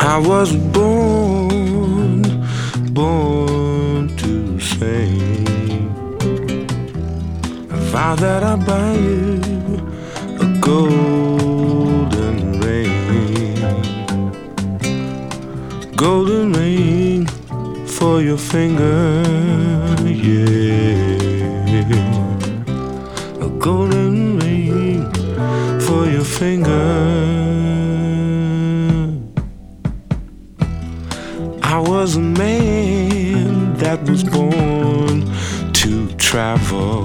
I was born to sing. I vow that I'll buy you a golden ring for your finger, yeah. A golden ring for your finger. I was a man that was born to travel.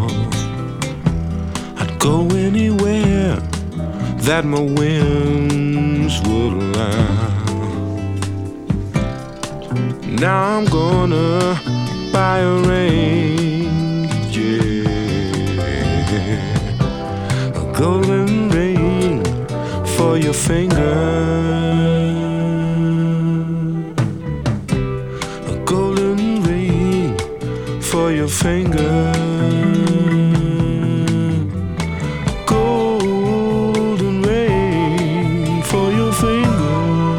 I'd go anywhere that my wings would allow. Now I'm gonna buy a ring, yeah. A golden ring for your finger. For your finger, golden ring for your finger.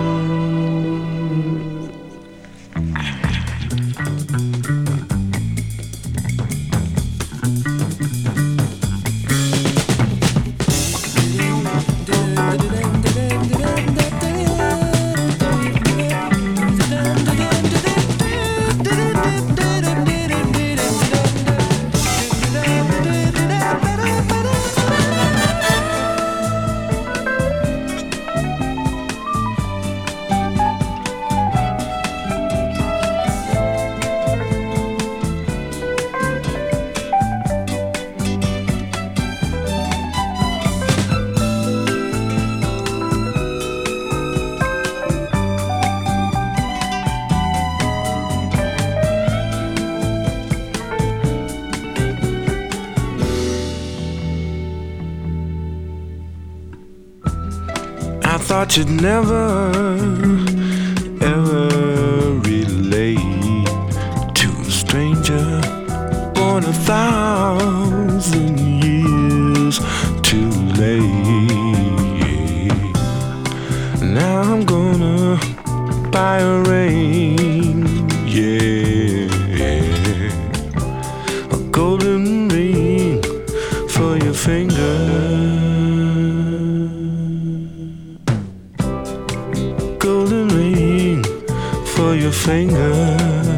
I thought you'd never, ever relate to a stranger born 1,000 years too late. Now I'm gonna buy a ring, yeah. A golden ring for your finger. Golden ring for your finger.